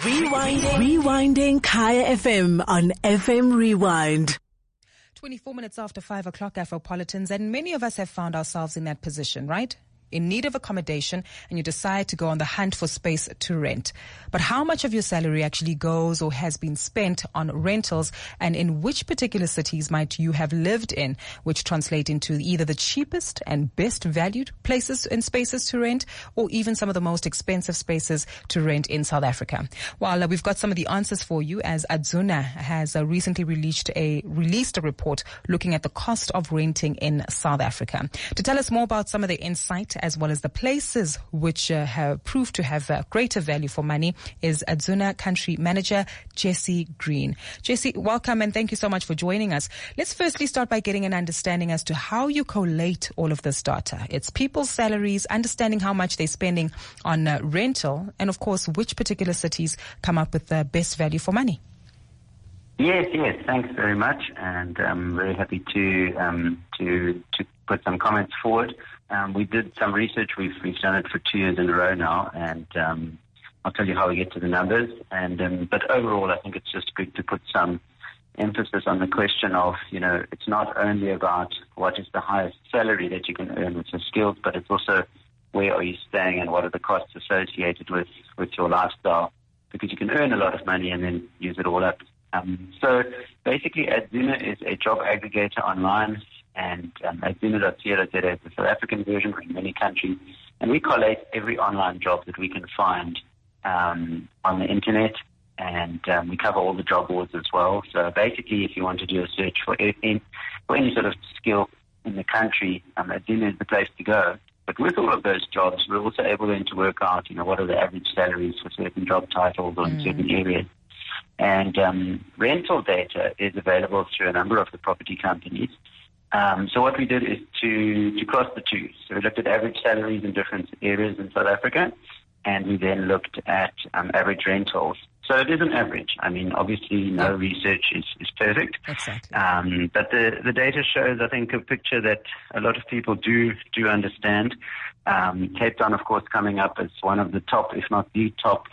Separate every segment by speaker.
Speaker 1: Rewinding Kaya FM on FM Rewind.
Speaker 2: 24 minutes after 5 o'clock, Afropolitans, and many of us have found ourselves in that position, right? In need of accommodation, and you decide to go on the hunt for space to rent. But how much of your salary actually goes or has been spent on rentals, and in which particular cities might you have lived in, which translate into either the cheapest and best valued places and spaces to rent, or even some of the most expensive spaces to rent in South Africa? Well, we've got some of the answers for you, as Adzuna has recently released a report looking at the cost of renting in South Africa. To tell us more about some of the insight as well as the places which have proved to have greater value for money is Adzuna Country Manager Jesse Green. Jesse, welcome and thank you so much for joining us. Let's firstly start by getting an understanding as to how you collate all of this data. It's people's salaries, understanding how much they're spending on rental, and of course which particular cities come up with the best value for money.
Speaker 3: Yes. Thanks very much, and I'm very happy to put some comments forward. We did some research. We've done it for 2 years in a row now, and I'll tell you how we get to the numbers. But overall, I think it's just good to put some emphasis on the question of, it's not only about what is the highest salary that you can earn with your skills, but it's also where are you staying and what are the costs associated with your lifestyle, because you can earn a lot of money and then use it all up. So basically, Adzuna is a job aggregator online, and Adzuna.co.za is the South African version. We're in many countries, and we collate every online job that we can find on the internet, and we cover all the job boards as well. So basically, if you want to do a search for any sort of skill in the country, Adzuna is the place to go. But with all of those jobs, we're also able then to work out, what are the average salaries for certain job titles or in certain areas. And rental data is available through a number of the property companies. So what we did is to cross the two. So we looked at average salaries in different areas in South Africa, and we then looked at average rentals. So it is an average. I mean, obviously, no research is perfect.
Speaker 2: Exactly.
Speaker 3: But the data shows, I think, a picture that a lot of people do understand. Cape Town, of course, coming up as one of the top, if not the top,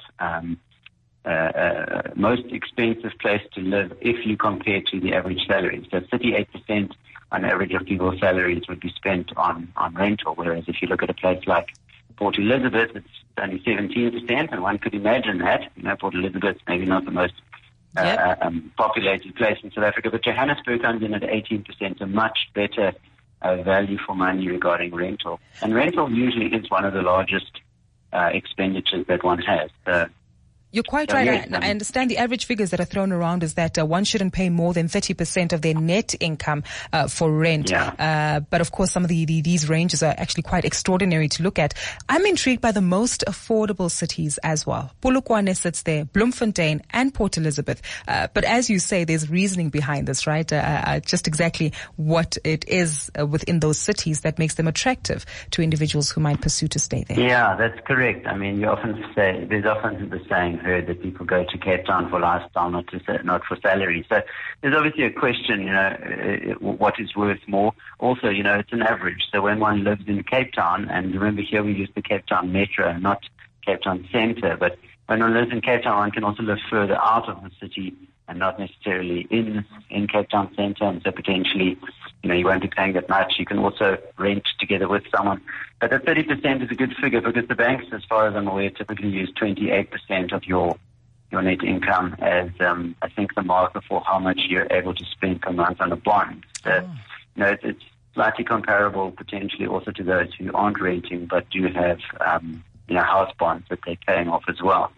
Speaker 3: most expensive place to live if you compare to the average salary. So 38% on average of people's salaries would be spent on rental, whereas if you look at a place like Port Elizabeth, it's only 17%, and one could imagine that. Port Elizabeth maybe not the most populated place in South Africa, but Johannesburg comes in at 18%, a much better value for money regarding rental. And rental usually is one of the largest expenditures that one has.
Speaker 2: You're quite right. I understand the average figures that are thrown around is that one shouldn't pay more than 30% of their net income for rent. But of course, some of these ranges are actually quite extraordinary to look at. I'm intrigued by the most affordable cities as well. Polokwane sits there, Bloemfontein and Port Elizabeth. But as you say, there's reasoning behind this, right? Just exactly what it is within those cities that makes them attractive to individuals who might pursue to stay there.
Speaker 3: Yeah, that's correct. I mean, you often say, there's often the saying heard that people go to Cape Town for lifestyle, not for salary. So there's obviously a question, what is worth more. Also, it's an average. So when one lives in Cape Town, and remember here we use the Cape Town Metro, not Cape Town Centre, but when one lives in Cape Town, one can also live further out of the city and not necessarily in Cape Town Centre, and so potentially, you won't be paying that much. You can also rent together with someone. But that 30% is a good figure because the banks, as far as I'm aware, typically use 28% of your net income as, I think, the marker for how much you're able to spend per month on a bond. So, it's slightly comparable potentially also to those who aren't renting but do have, house bonds that they're paying off as well.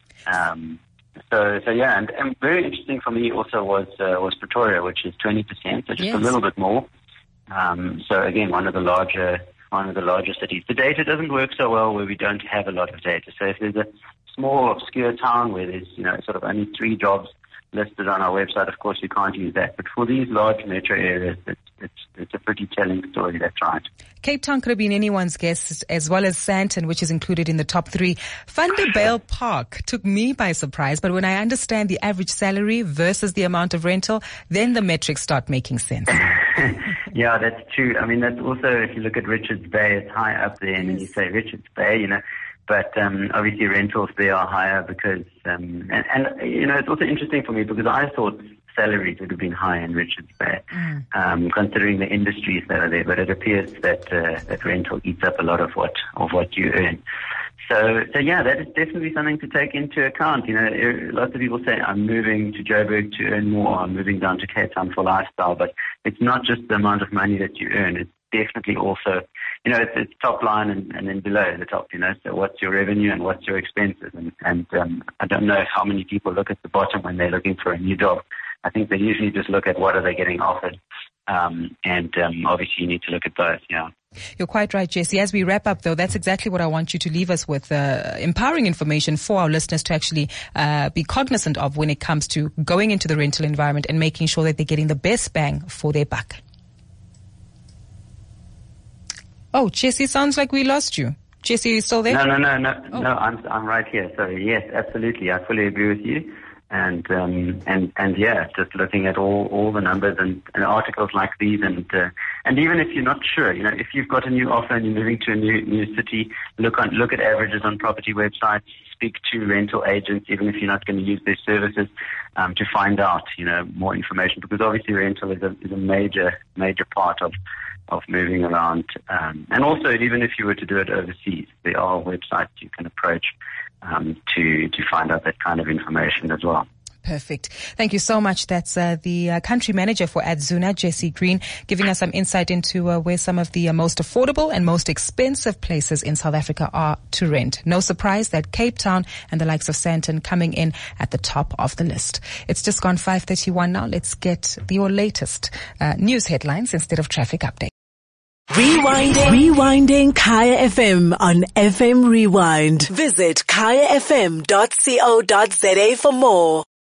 Speaker 3: So yeah, and very interesting for me also was Pretoria, which is 20%, so just a little bit more. So again, one of the larger cities. The data doesn't work so well where we don't have a lot of data. So if there's a small obscure town where there's sort of only 3 jobs listed on our website, of course you can't use that. But for these large metro areas, it's a pretty telling story, that's right.
Speaker 2: Cape Town could have been anyone's guess, as well as Sandton, which is included in the top 3. Vanderbijl Park took me by surprise, but when I understand the average salary versus the amount of rental, then the metrics start making sense.
Speaker 3: Yeah, that's true. I mean, that's also, if you look at Richards Bay, it's high up there, and then you say Richards Bay, But obviously rentals there are higher because, and it's also interesting for me because I thought salaries would have been high in Richards Bay, considering the industries that are there. But it appears that rental eats up a lot of what you earn. So yeah, that is definitely something to take into account. Lots of people say, I'm moving to Joburg to earn more, I'm moving down to Cape Town for lifestyle, but it's not just the amount of money that you earn, it's definitely also, it's top line and then below the top, so what's your revenue and what's your expenses? And I don't know how many people look at the bottom when they're looking for a new job. I think they usually just look at what are they getting offered. Obviously you need to look at both, yeah.
Speaker 2: You're quite right, Jesse. As we wrap up, though, that's exactly what I want you to leave us with, empowering information for our listeners to actually be cognizant of when it comes to going into the rental environment and making sure that they're getting the best bang for their buck. Oh, Jesse, sounds like we lost you. Jesse, are you still there?
Speaker 3: No, I'm right here. Sorry. Yes, absolutely. I fully agree with you. And yeah, just looking at all the numbers and articles like these, and even if you're not sure, if you've got a new offer and you're moving to a new city, look at averages on property websites, speak to rental agents, even if you're not going to use their services, to find out, more information, because obviously rental is a major part of moving around, and also even if you were to do it overseas, there are websites you can approach to find out that kind of information as well.
Speaker 2: Perfect. Thank you so much. That's the country manager for Adzuna, Jesse Green, giving us some insight into where some of the most affordable and most expensive places in South Africa are to rent. No surprise that Cape Town and the likes of Sandton coming in at the top of the list. It's just gone 5:31 now. Let's get your latest news headlines instead of traffic update.
Speaker 1: Rewinding Kaya FM on FM Rewind. Visit kayafm.co.za for more.